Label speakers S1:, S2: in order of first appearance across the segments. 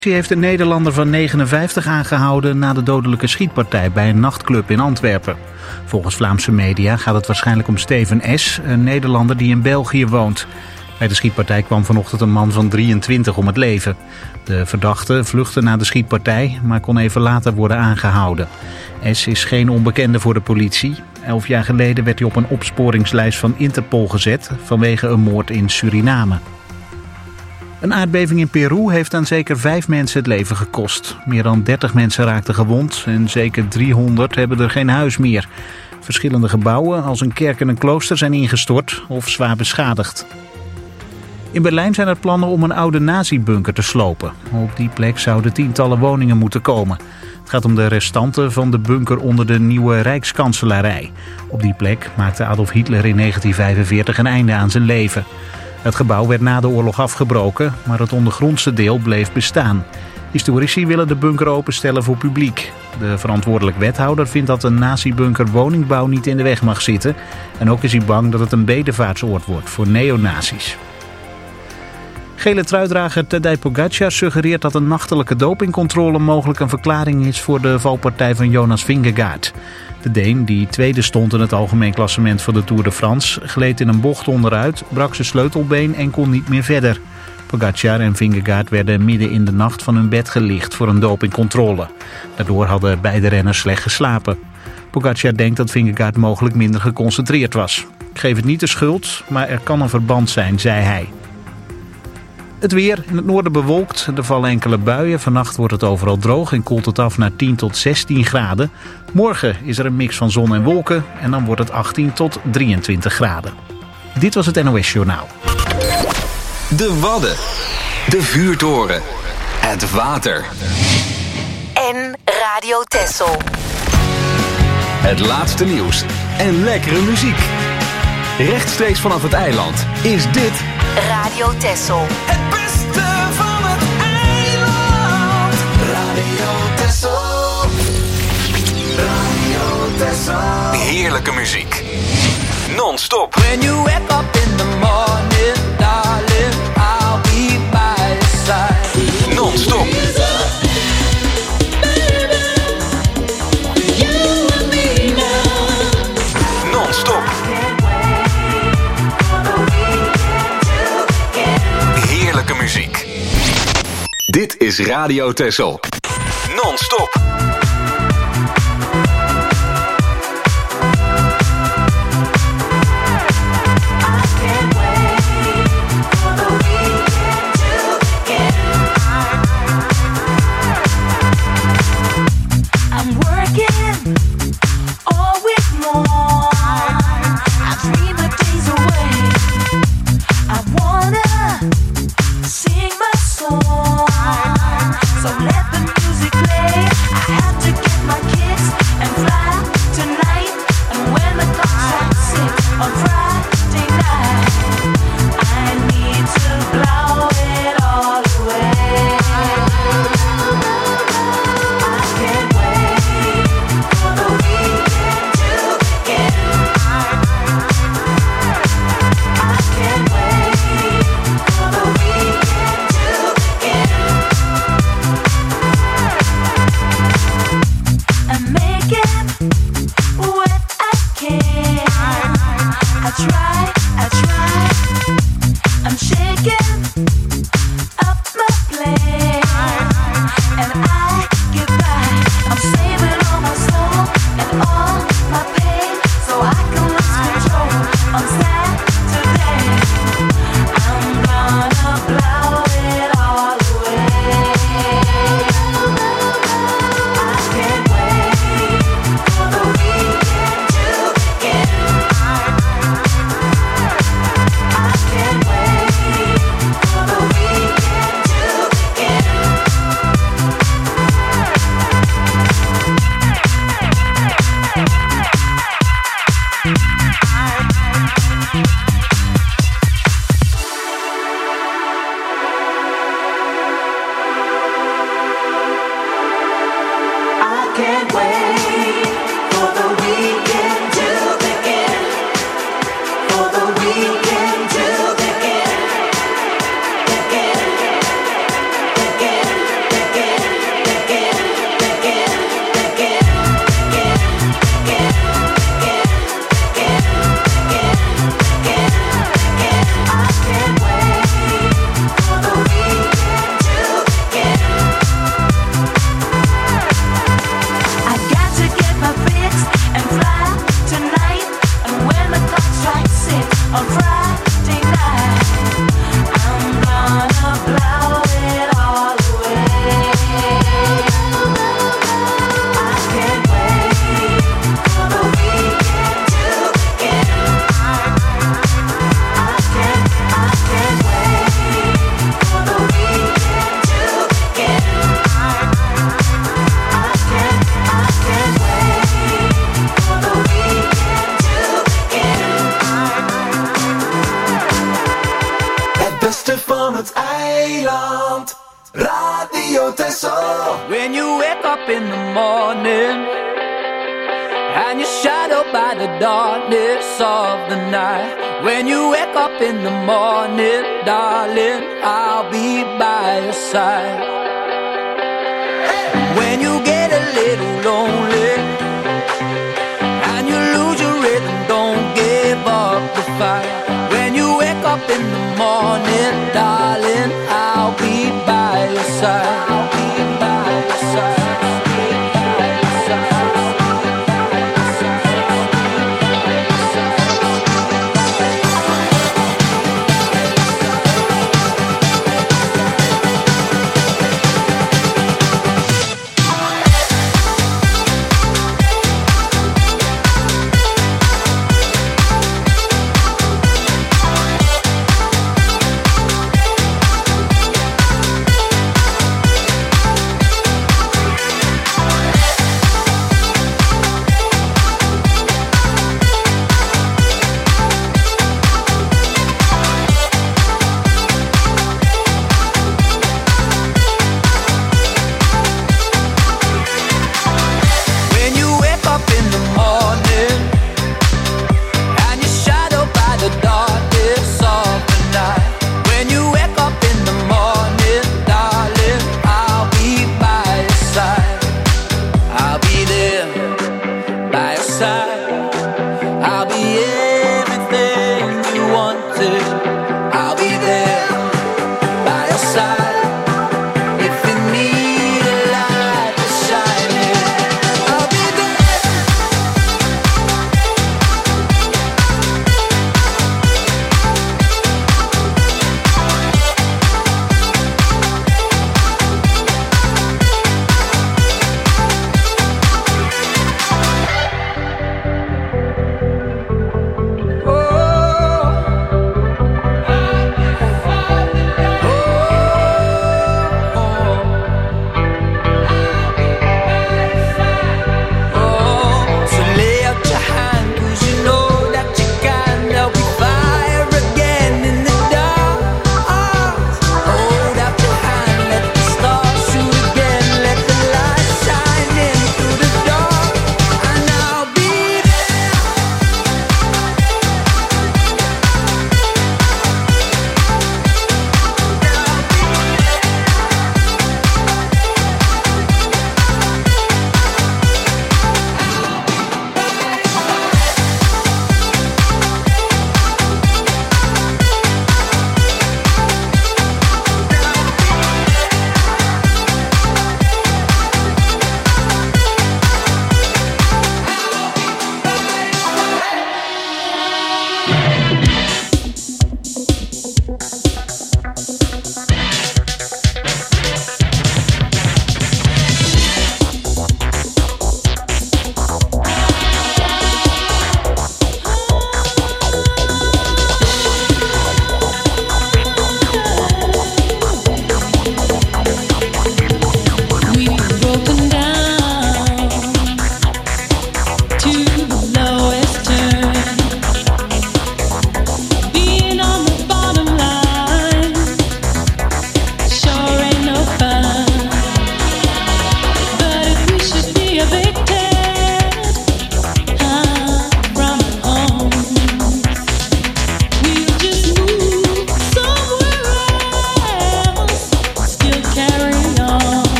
S1: Hij heeft een Nederlander van 59 aangehouden na de dodelijke schietpartij bij een nachtclub in Antwerpen. Volgens Vlaamse media gaat het waarschijnlijk om Steven S., een Nederlander die in België woont. Bij de schietpartij kwam vanochtend een man van 23 om het leven. De verdachte vluchtte na de schietpartij, maar kon even later worden aangehouden. S. is geen onbekende voor de politie. 11 jaar geleden werd hij op een opsporingslijst van Interpol gezet vanwege een moord in Suriname. Een aardbeving in Peru heeft aan zeker 5 mensen het leven gekost. Meer dan 30 mensen raakten gewond en zeker 300 hebben er geen huis meer. Verschillende gebouwen als een kerk en een klooster zijn ingestort of zwaar beschadigd. In Berlijn zijn er plannen om een oude nazi-bunker te slopen. Op die plek zouden tientallen woningen moeten komen. Het gaat om de restanten van de bunker onder de nieuwe Rijkskanselarij. Op die plek maakte Adolf Hitler in 1945 een einde aan zijn leven. Het gebouw werd na de oorlog afgebroken, maar het ondergrondse deel bleef bestaan. Historici willen de bunker openstellen voor publiek. De verantwoordelijk wethouder vindt dat een nazi-bunker woningbouw niet in de weg mag zitten. En ook is hij bang dat het een bedevaartsoord wordt voor neonazis. Gele truidrager Tadej Pogačar suggereert dat een nachtelijke dopingcontrole mogelijk een verklaring is voor de valpartij van Jonas Vingegaard. De Deen, die tweede stond in het algemeen klassement van de Tour de France, gleed in een bocht onderuit, brak zijn sleutelbeen en kon niet meer verder. Pogačar en Vingegaard werden midden in de nacht van hun bed gelicht voor een dopingcontrole. Daardoor hadden beide renners slecht geslapen. Pogačar denkt dat Vingegaard mogelijk minder geconcentreerd was. Ik geef het niet de schuld, maar er kan een verband zijn, zei hij. Het weer, in het noorden bewolkt, er vallen enkele buien. Vannacht wordt het overal droog en koelt het af naar 10 tot 16 graden. Morgen is er een mix van zon en wolken en dan wordt het 18 tot 23 graden. Dit was het NOS Journaal.
S2: De Wadden, de vuurtoren, het water.
S3: En Radio Texel.
S2: Het laatste nieuws en lekkere muziek. Rechtstreeks vanaf het eiland is dit
S3: Radio Texel.
S4: Het beste van het eiland. Radio Texel. Radio Texel.
S2: heerlijke muziek. Non-stop.
S4: When you wake up in the morning, darling, I'll be by your side.
S2: Non-stop. Non-stop. Heerlijke muziek. Dit is Radio Texel. Non-stop.
S4: Tesso. When you wake up in the morning and you're shadowed by the darkness of the night. When you wake up in the morning, darling, I'll be by your side. When you get a little lonely and you lose your rhythm, don't give up the fight. When you wake up in the morning, darling, I'll be by your side. I'll be by your side.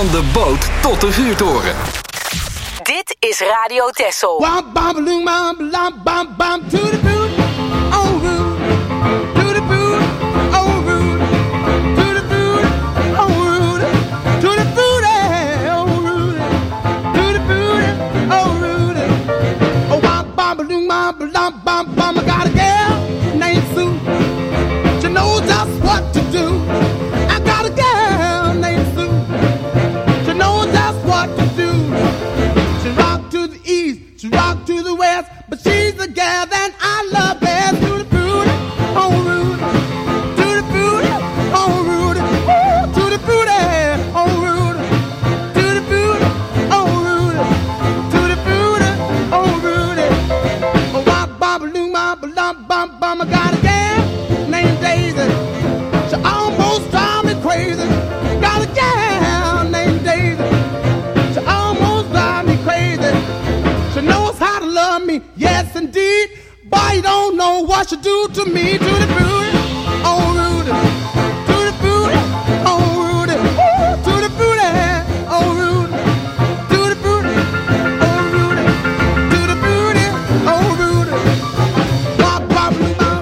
S2: Van de boot tot de vuurtoren.
S3: Dit is Radio Texel.
S5: I got a girl named Sue. She knows just what to do. I got a girl named Sue. She knows just what to do. She rock to the east, she rock to the west, but she's the girl that I love best. To the booty, oh Rudy. To the booty, oh Rudy. Ooh, to the booty, oh Rudy. To the booty, oh Rudy. To the booty, oh Rudy. Oh, wop, bop, loom, bop, lump, bump, bum. I got a girl named Daisy. She almost drive me crazy. Got a girl named Daisy. She almost drive me crazy. She knows how to love me, yes indeed. Boy, you don't know what she do to me. To the booty, oh Rudy. To the booty, oh Rudy. Ooh, to the booty, oh Rudy. To the booty, oh Rudy. To the booty, oh Rudy. Bop, bop, bop.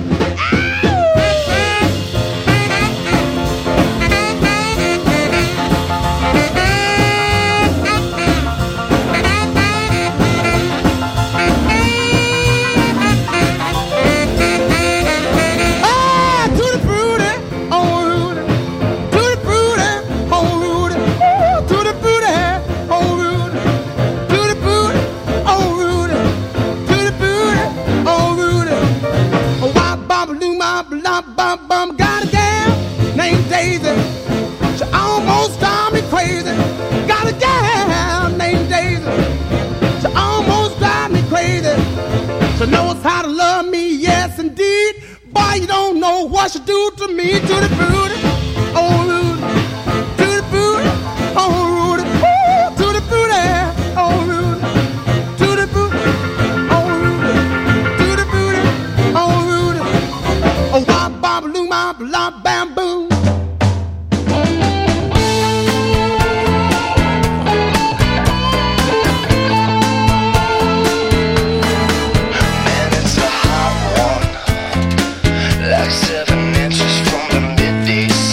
S5: Ah, to the booty, oh Rudy. To the booty, oh Rudy. Ooh, to the booty, oh Rudy. To the booty, oh Rudy. To the booty, oh Rudy. Oh, wop, bop, loom, bop, lump, bump, bum. Got a gal named Daisy. She almost drive me crazy. Got a gal named Daisy. She almost drive me crazy. She knows how to love me, yes indeed. Boy, you don't know what she do to me. To the booty, oh Rudy. To the booty, oh Rudy. Ooh, to the booty, oh Rudy. To the booty, oh Rudy. To the booty, oh Rudy. Oh, wop, bop, loom, bop, lump, bam, boom.
S6: Man, it's a hot one, like 7 inches from the midday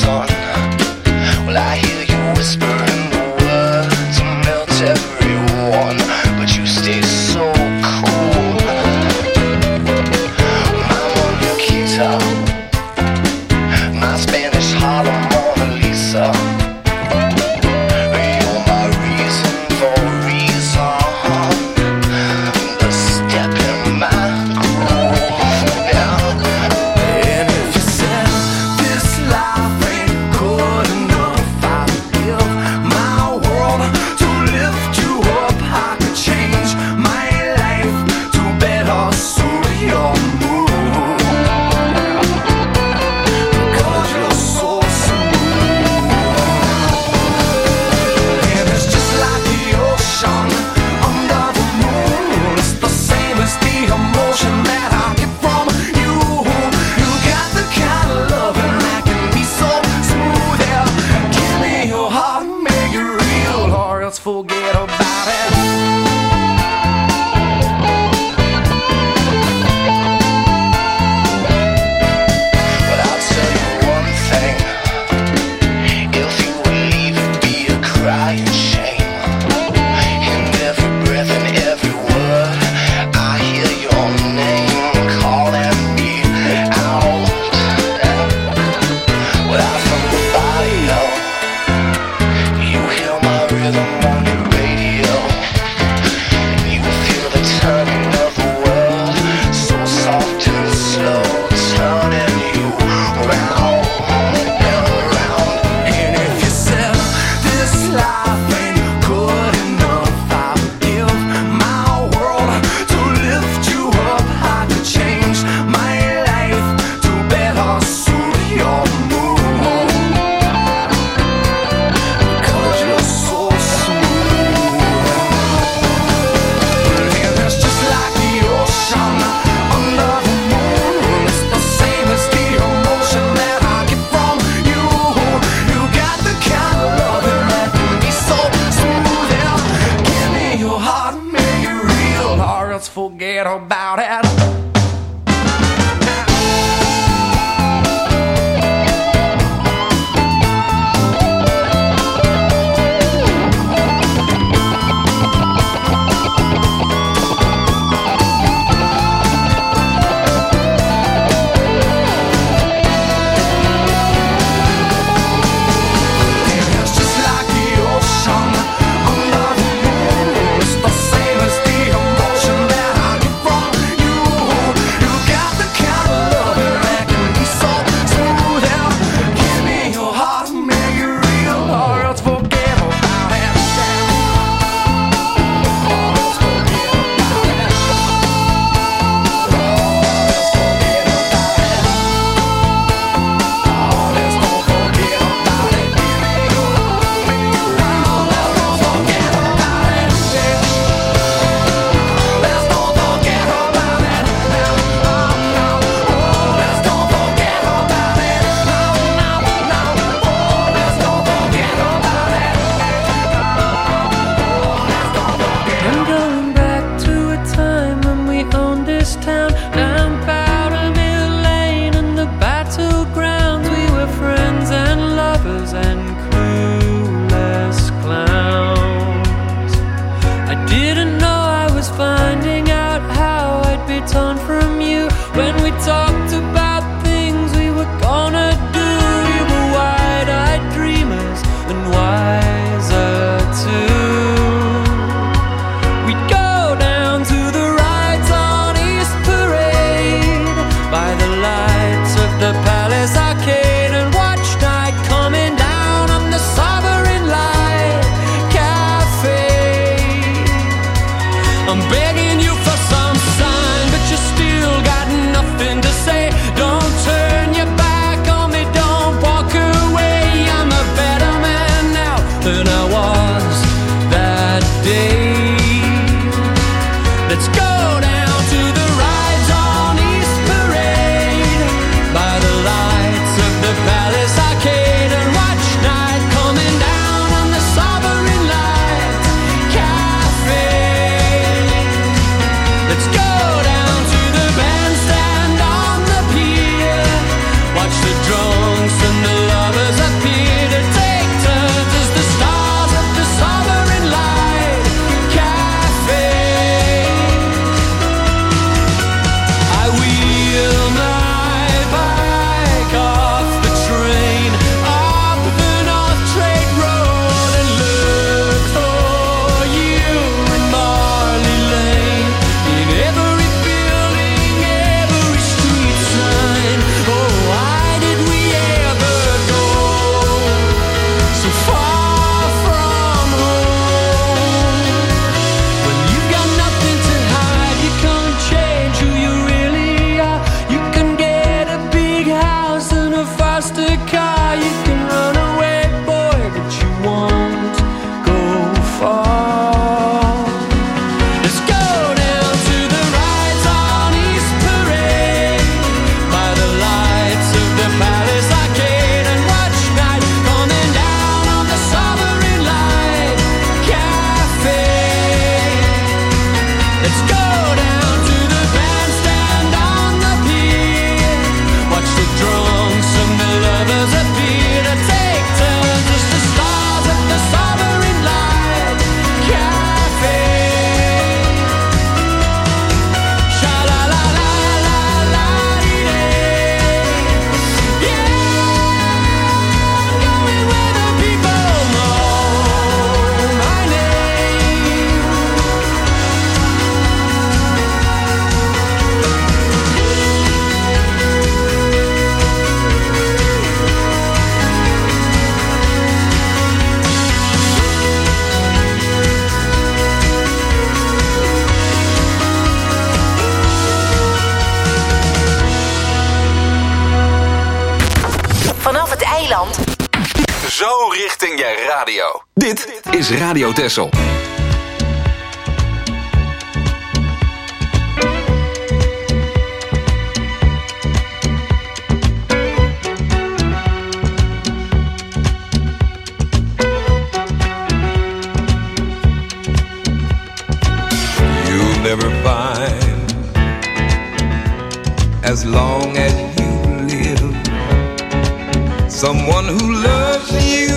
S3: Eiland.
S2: Zo richting je radio. Dit is Radio Texel.
S7: Never find, as long as you live, someone who loves you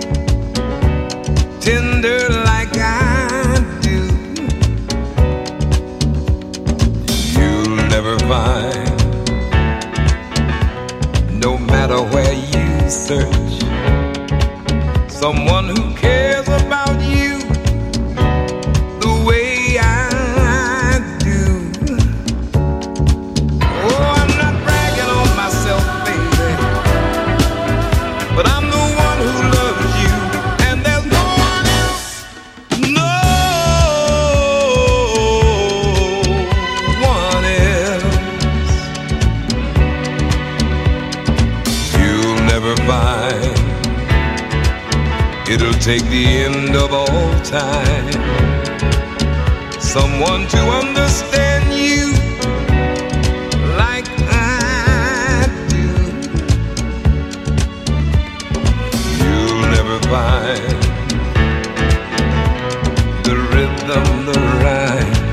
S7: tender like I do. You'll never find, no matter where you search, someone who cares about you the way I. But I'm the one who loves you, and there's no one else, no one else. You'll never find, it'll take the end of all time, someone to understand you like I do. You'll never find the rhythm, the rhyme,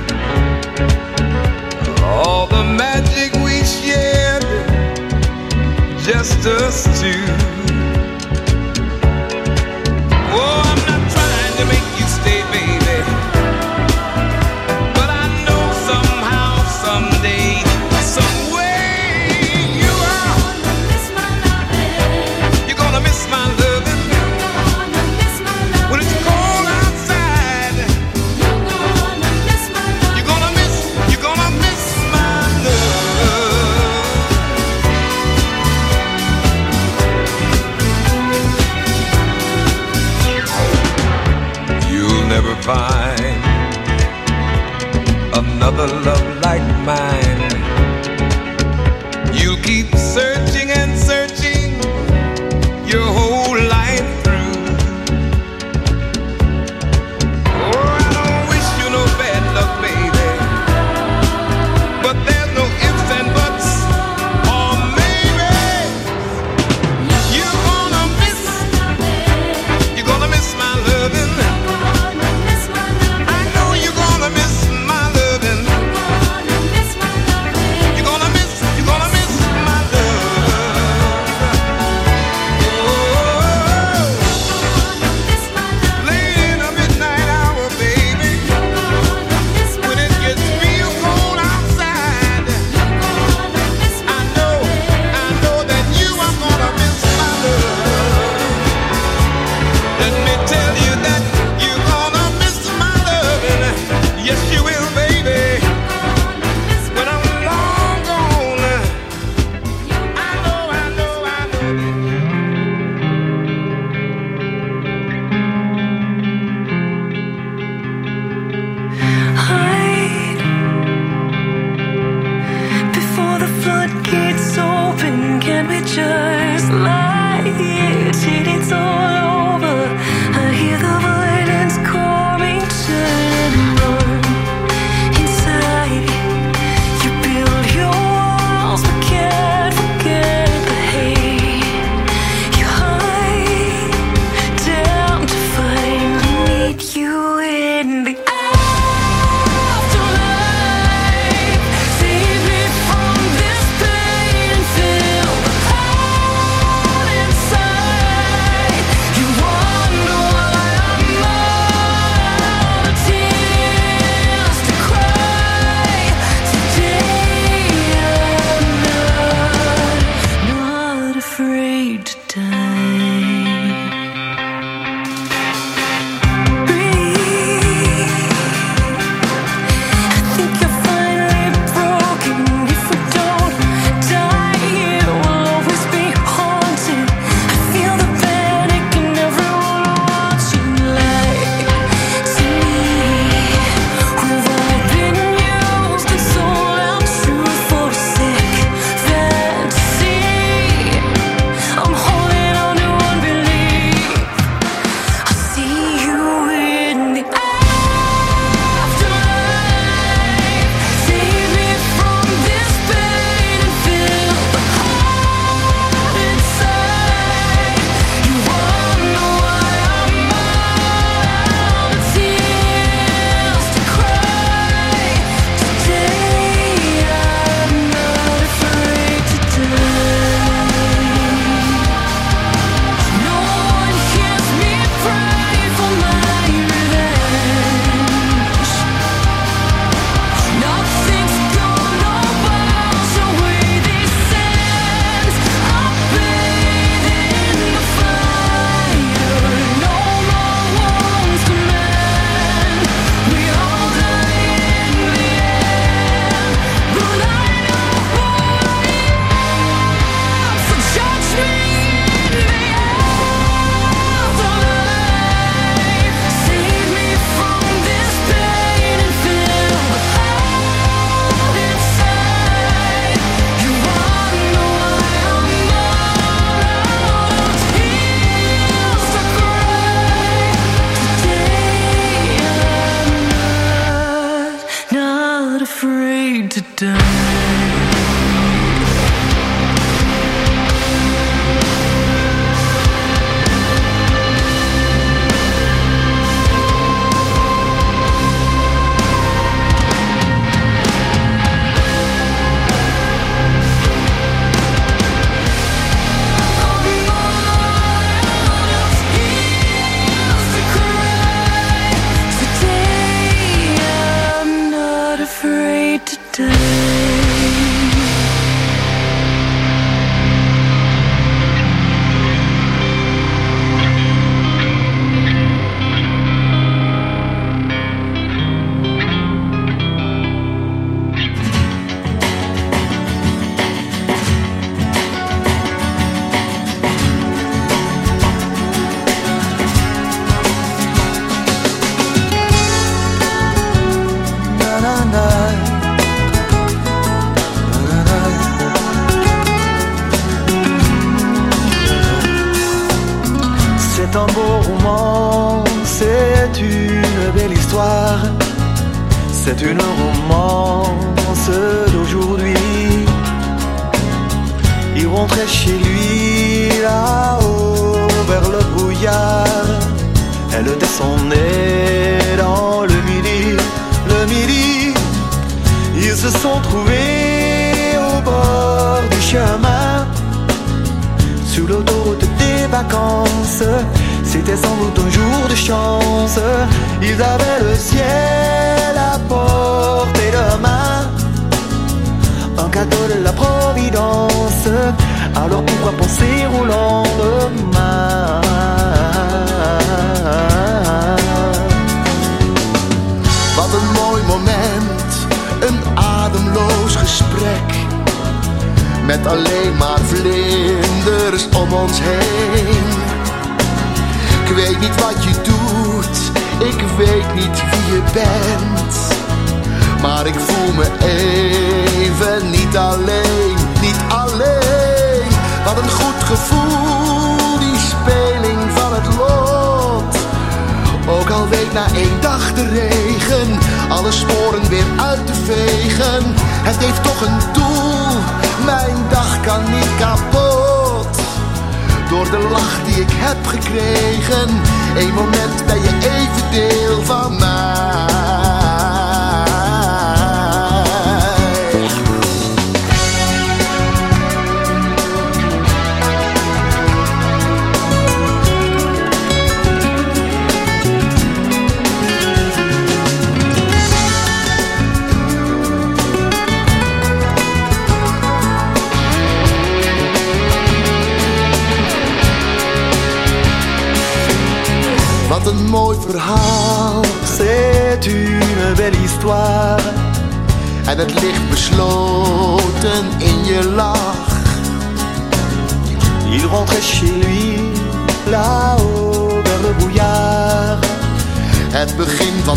S7: all the magic we shared, just us two. Oh, I'm not trying to make you stay, baby, but I know somehow, someday, some way you are. You're gonna miss my loving when it's cold outside. You're gonna miss my love. You'll never find another love like mine. You'll keep searching and searching your whole life through. Oh, I don't wish you no bad luck, baby, but there's no ifs and buts, or maybe you're gonna miss my loving. I know you're gonna miss my loving. You're gonna miss my love. Oh, late in the midnight hour, baby, when it gets real cold outside, I know that you are gonna miss my love. Let me tell you that you're gonna miss my loving. Yes, you will, baby. When I'm long gone, I know.
S8: Hide before the floodgates open. Can we just lie here till it's all over? I hear the violence calling, turn and run inside. You build your walls but can't forget the hate. You hide down to finally meet you in the afterlife. Save me from this pain and fill the hole
S6: C'est une romance d'aujourd'hui. Il rentrait chez lui là-haut vers le brouillard. Elle descendait dans le midi. Ils se sont trouvés au bord du chemin, sur l'autoroute des vacances. C'était sans doute un jour de chance. Ils avaient le ciel à portée de main, un cadeau de la Providence. Alors pourquoi penser au lendemain? Wat een mooi moment, een ademloos gesprek, met alleen maar vlinders om ons heen. Ik weet niet wat je doet, ik weet niet wie je bent, maar ik voel me even niet alleen. Wat een goed gevoel, die speling van het lot. Ook al week na 1 dag de regen alle sporen weer uit te vegen. Het heeft toch een doel, mijn dag kan niet kapot. Door de lach die ik heb gekregen, 1 moment ben je even deel van mij. Wat een mooi verhaal, c'est une belle histoire. En het ligt besloten in je lach. Il rentrait chez lui, là-haut vers le brouillard. Het begin van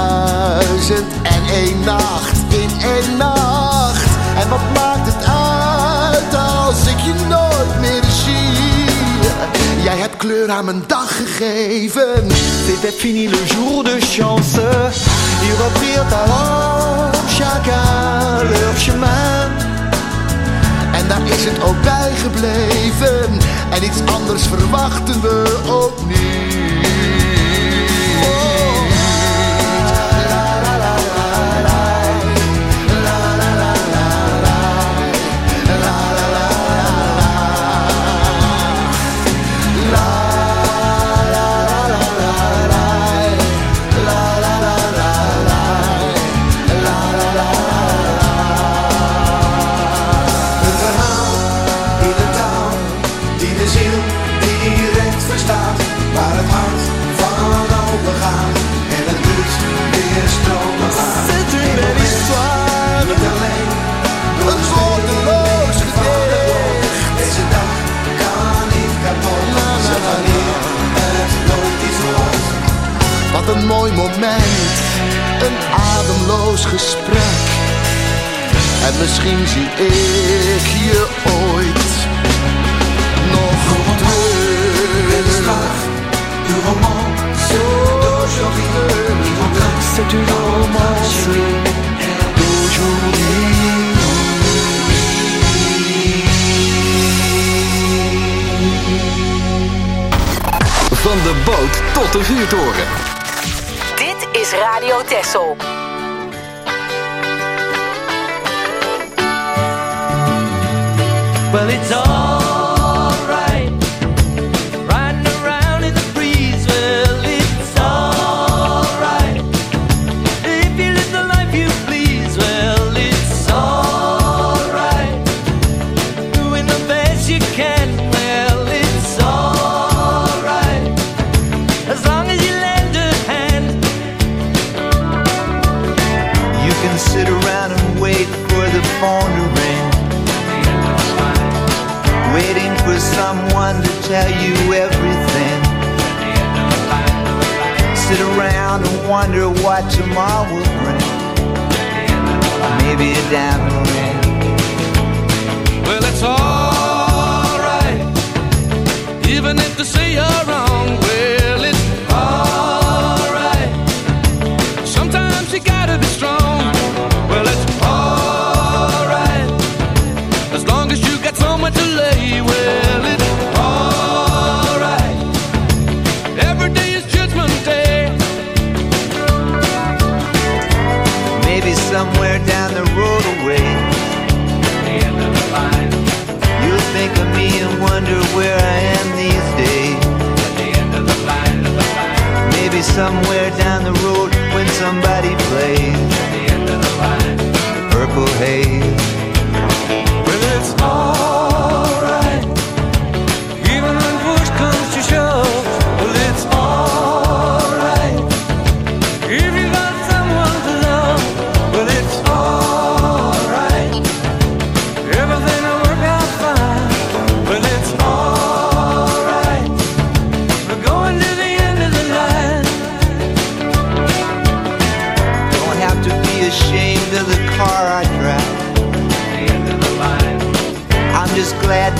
S6: 1001 nacht in 1 nacht. En wat maakt het uit als ik je nooit meer zie? Jij hebt kleur aan mijn dag gegeven. C'était fini le jour de chance. Ils reprirent alors chacun leur chemin. En daar is het ook bij gebleven. En iets anders verwachten we ook niet. Wat een mooi moment, een ademloos gesprek. En misschien zie ik je ooit nog terug. C'est une romance d'aujourd'hui.
S2: Van de boot tot de vuurtoren.
S3: Dit is Radio Texel.
S4: Well, it's all right, riding around in the breeze. Well, it's all right, if you live the life you please. Well, it's all right, doing the best you can. Well, it's all right, as long as you lend a hand.
S6: You can sit around and wait for the phone to ring, waiting for someone to tell you everything. Sit around and wonder what tomorrow will bring. Maybe a diamond ring.
S4: Well, it's all right, even if they say you're wrong. Well, it's all right, sometimes you gotta be strong.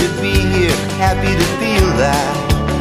S9: to be here, happy to feel that.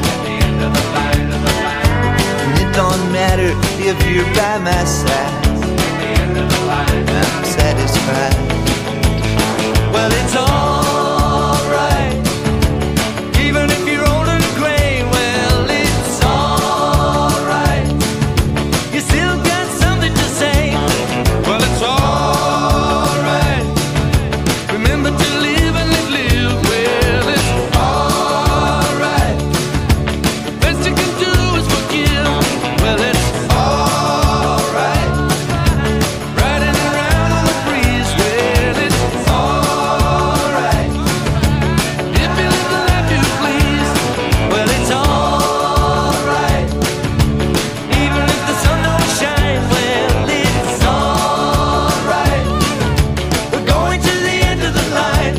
S9: And it don't matter if you're by my side, I'm satisfied. Well, it's alright, even if you're old and gray. Well, it's alright, you still got something to say. Well, it's alright, remember to live and live. Well, it's alright, the best you can do is forgive. Well, it's alright, riding around on the breeze. Well, it's alright, if you live the life you please. Well, it's alright, even if the sun don't shine. Well, it's alright, we're going to the end of the line.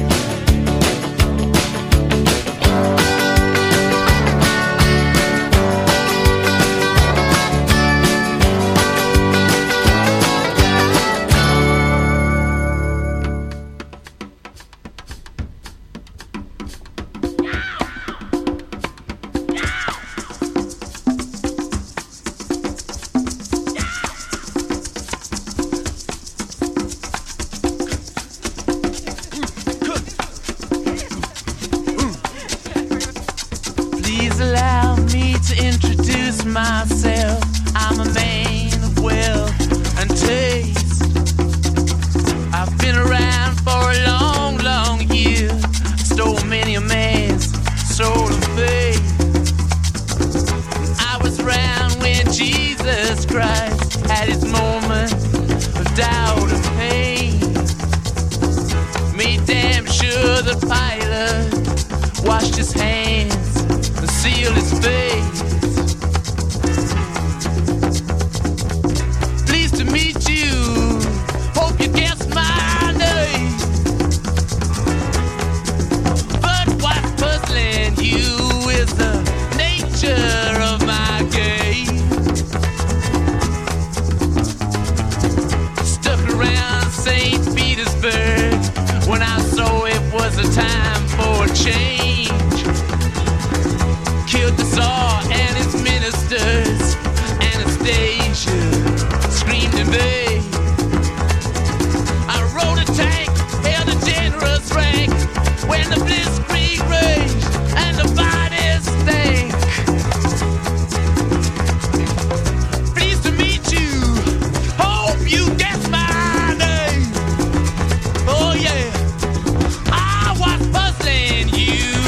S9: Please allow me to introduce myself. I'm a man of wealth and taste. I've been around for a long, long year. Stole many a man's soul of faith. I was around when Jesus Christ had his moment of doubt and pain. Made damn sure the pilot washed his hands and sealed his face. Pleased to meet you, hope you guessed my name. But what's puzzling you is the nature of my game. Stuck around St. Petersburg when I saw it was a time for a change. Killed the Tsar and his ministers. Anastasia screamed in vain. I rode a tank, held a generous rank when the blitzkrieg raged and the bodies stank. Pleased to meet you, hope you guessed my name. Oh yeah, I was puzzling you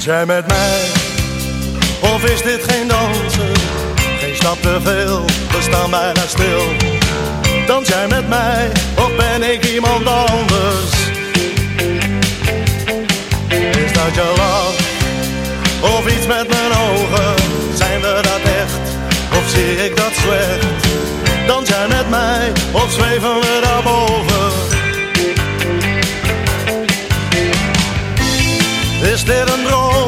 S10: Dans jij met mij, of is dit geen dansen? Geen stap te veel, we staan bijna stil. Dans jij met mij, of ben ik iemand anders? Is dat je lach, of iets met mijn ogen? Zijn we dat echt, of zie ik dat slecht? Dans jij met mij, of zweven we daarboven? Is dit een droom?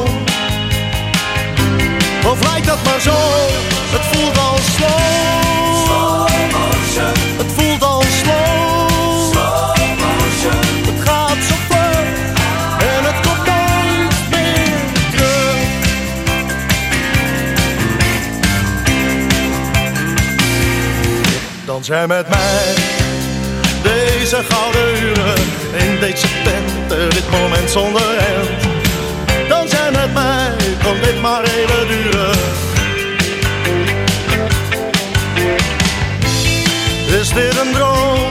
S10: Of lijkt dat maar zo? Het voelt al slow motion. Het voelt al slow motion. Het gaat zo vlug en het komt nooit meer terug. Dans jij met mij deze gouden uren in deze tent, dit moment zonder end. Dans jij met mij, kon dit maar even duren. Is dit een droom?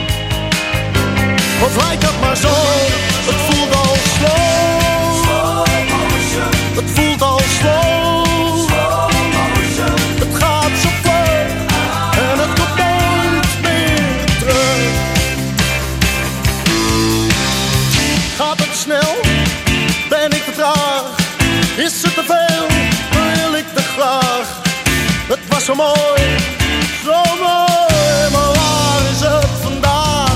S10: Of lijkt dat maar zo? Het voelt al slow motion. Het voelt al slow motion. Het gaat zo vlug en het komt nooit meer terug. Gaat het snel? Ben ik te traag? Is het te veel? Wil ik te graag? Het was zo mooi, zo mooi, maar waar is het vandaag?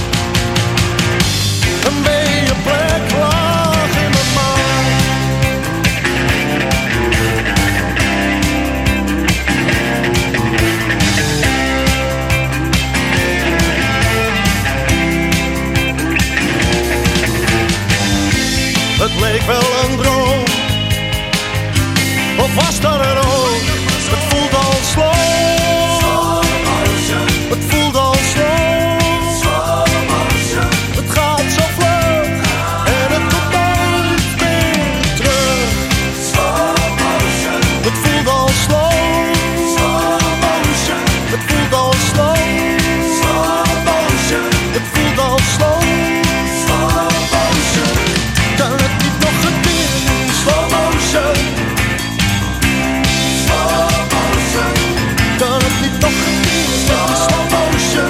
S10: Een beetje plek laag in mijn maag. Het leek wel een droom, of was dat er ook? Het voelt al slow motion. Het voelt al slow motion. Het gaat zo vlug en het komt nooit meer terug. Slow motion. Het voelt al slow motion. Het voelt al slow motion. Het voelt al slow motion. Kan het niet nog een keer doen? Slow motion. Kan het niet nog een keer doen? Slow motion.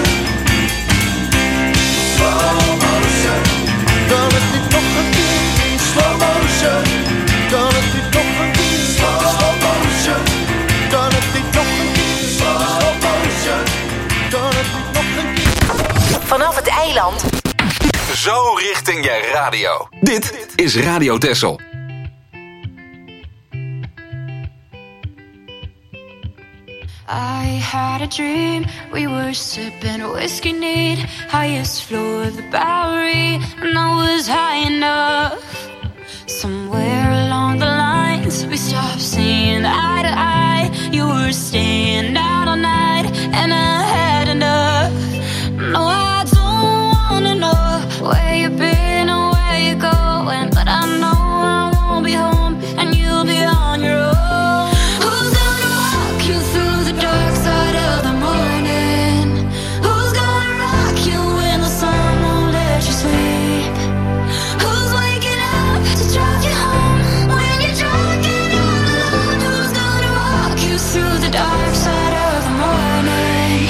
S10: Slow motion. Kan het niet nog een keer doen? Slow motion. Kan het niet nog een keer doen? Slow motion. Kan het niet nog een keer doen? Slow motion. Kan het niet nog een keer?
S3: Vanaf het eiland.
S2: Zo richting je radio. Dit is Radio Texel.
S8: I had a dream, we were sipping whiskey neat, highest floor of the Bowery, and I was high enough. Somewhere along the lines, we stopped seeing eye to eye. You were staying out all night, and I had enough. No, I don't wanna know where you've been or where you're going, but I know I won't be home, and you'll be on your own. Who's gonna walk you through the dark side of the morning? Who's gonna rock you when the sun won't let you sleep? Who's waking up to drive you home when you're drunk and all alone? Who's gonna walk you through the dark side of the morning?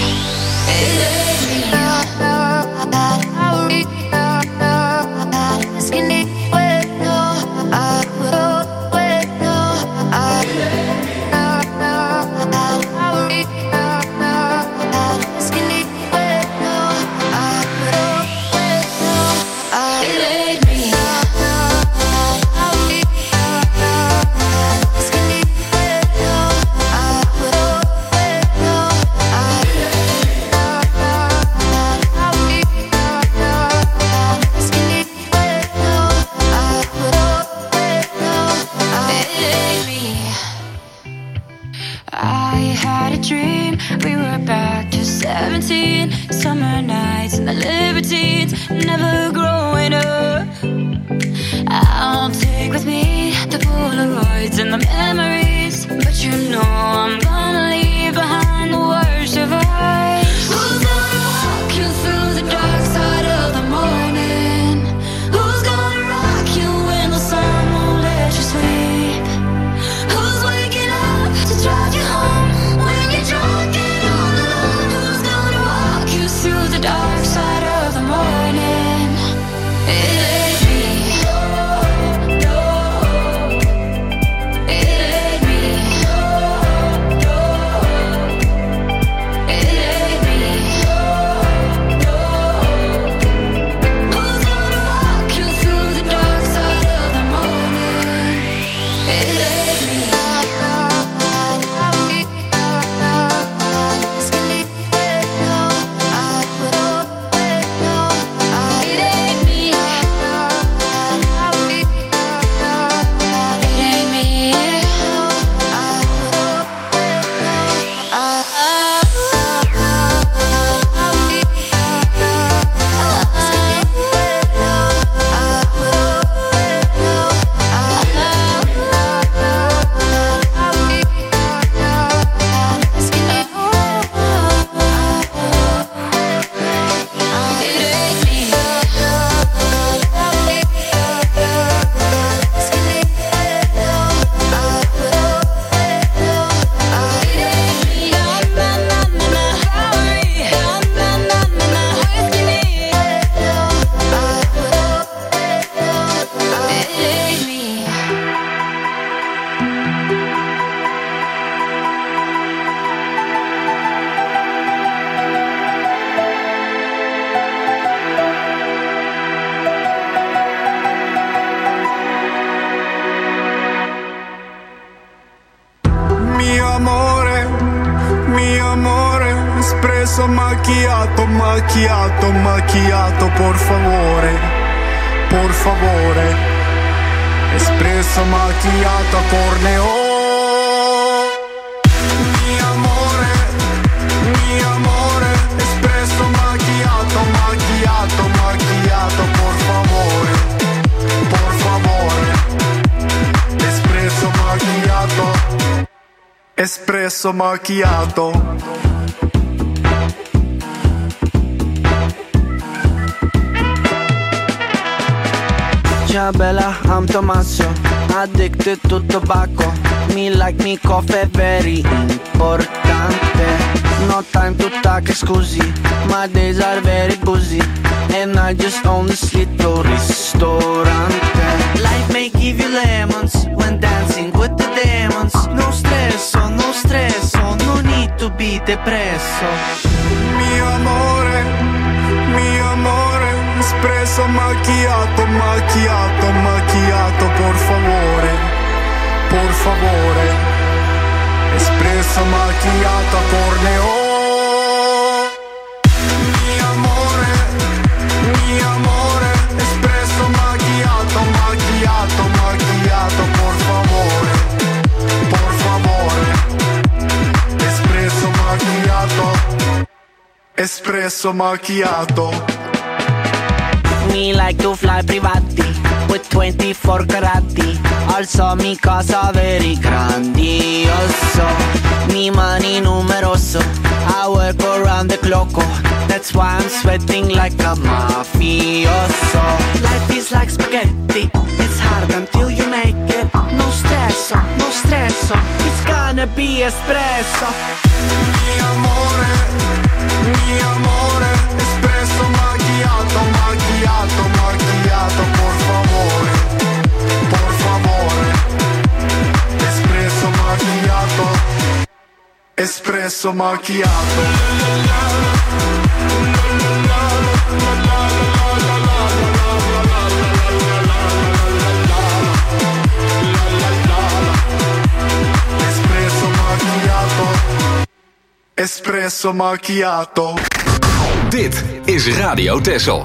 S8: Summer nights and the libertines, never growing up. I'll take with me the Polaroids and the memories, but you know I'm gonna leave behind the worst of us. Who's gonna walk you through the dark side of the morning? Who's gonna rock you when the sun won't let you sleep?
S11: espresso macchiato, macchiato, macchiato, por favore, por favore. Espresso macchiato corneo. Mi amore, espresso macchiato, macchiato, macchiato, por favore, por favore. Espresso macchiato, espresso macchiato.
S12: Ciao bella, I'm Tommaso, addicted to tobacco. Me like me coffee, very importante. No time to talk, scusi, my days are very busy. And I just own this little ristorante. Life may give you lemons when dancing with the demons. No stresso, no stresso, no need to be depresso.
S11: Mi amore, espresso macchiato, macchiato, macchiato, por favore, por favore. Espresso macchiato corneo. Mi amore, espresso macchiato, macchiato, macchiato, por favore, por favore. Espresso macchiato, espresso macchiato.
S12: Me like to fly privati with 24 carati. Also mi casa very grandioso. Mi money numeroso. I work around the clock. That's why I'm sweating like a mafioso. Life is like spaghetti. It's hard until you make it. No stresso, no stresso. It's gonna be espresso.
S11: Mi amore, espresso macchiato, macchiato, macchiato, por favore, por favore. Espresso macchiato, espresso macchiato. Espresso macchiato, espresso macchiato.
S2: Dit is Radio Texel.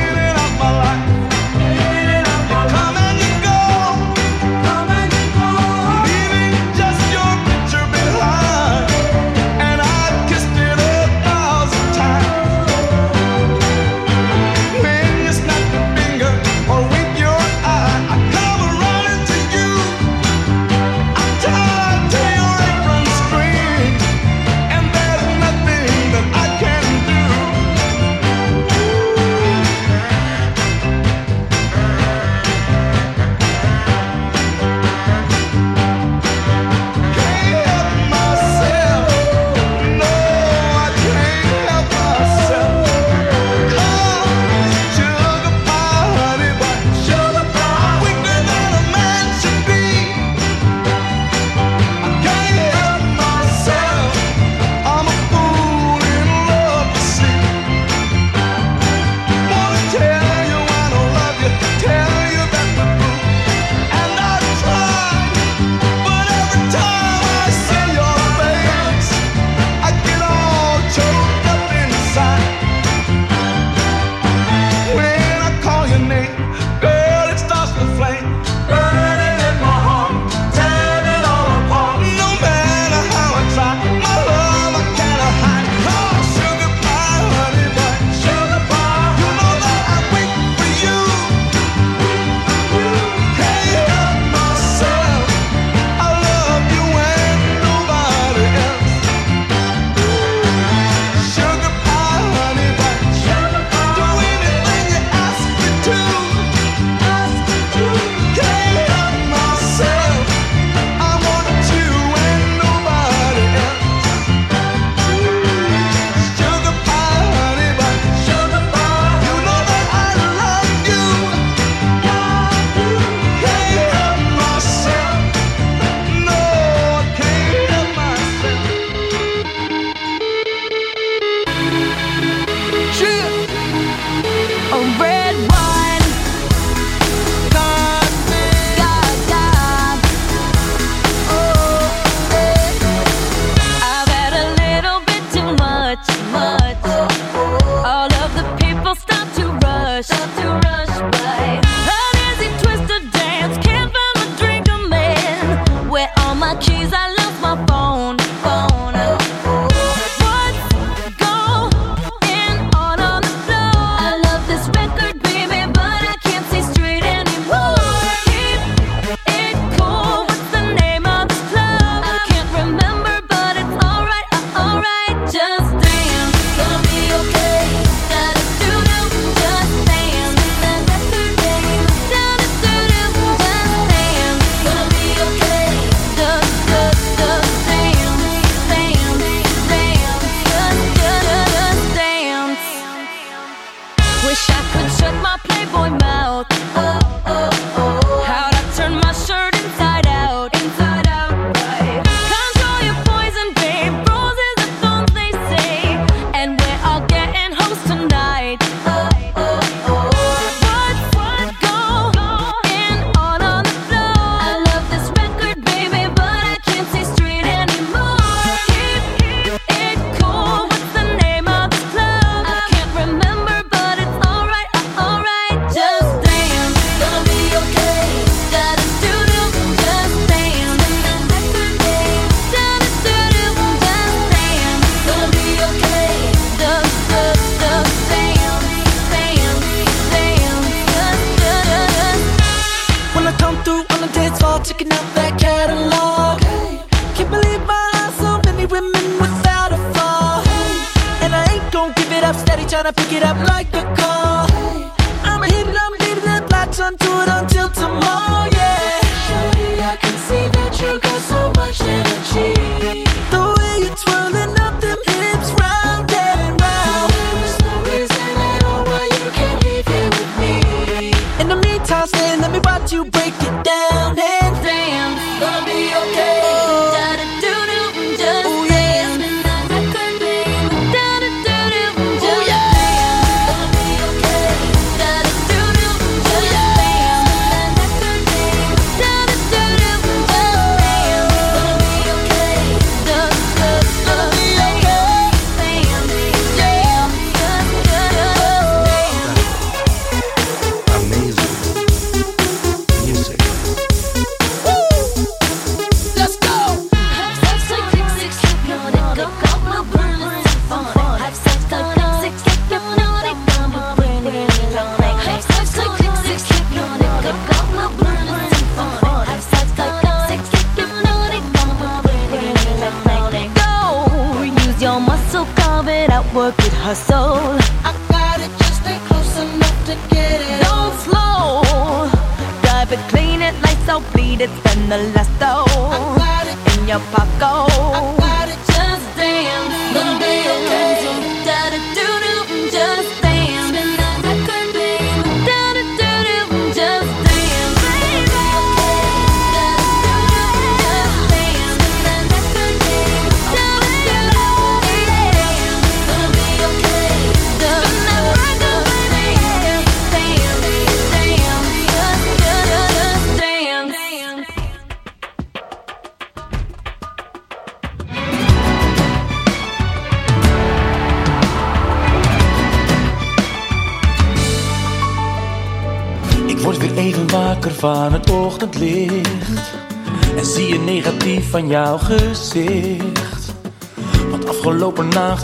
S10: Come and go.
S12: tryna pick it up like a call. I'ma hit it, I'm leaving that latch onto it until tomorrow, yeah.
S8: Shorty, I can see that you got so much energy.
S12: The way you're twirling up them hips round and round.
S8: There's no reason at all why you can't leave here with me.
S12: In the meantime, stay, let me watch you break it down and
S8: damn, gonna be okay. Da-da-doo-doo, just
S12: ooh, yeah.
S8: spin that record, babe. Da-da-doo-doo, just gonna be okay. Da-da-doo-doo, just spin that record, babe. Da-da-doo-doo, just gonna be okay. Gonna be okay.
S9: Amazing music.
S12: Let's go.
S8: Have sex like six, hypnotic, go, go, no burning fun. Have sex like six, hypnotic, go, no burning fun. Have sex like six, hypnotic, go, go, no burning fun. Have sex like six, hypnotic, go, no burning fun.
S13: Go, use your muscle, carve it out, work it, hustle.
S12: I got it, just stay close enough to get it.
S13: Don't slow, dive it, clean it, lights out, bleed it, spend the last dough
S12: I got it,
S13: in your pocket.
S12: I got it,
S8: Just dance, gonna be okay. Da-da-doo-doo, just dance. Spin that record, babe. Da-da-doo-doo, just dance. Baby, okay. Da-da-doo-doo, just dance. Spin that record, babe. Da-da-doo-doo, dance. Gonna be okay. Spin that record, baby. Dance, dance, just dance.
S14: Ik word weer even wakker van het ochtendlicht en zie je negatief van jouw gezicht. Want afgelopen nacht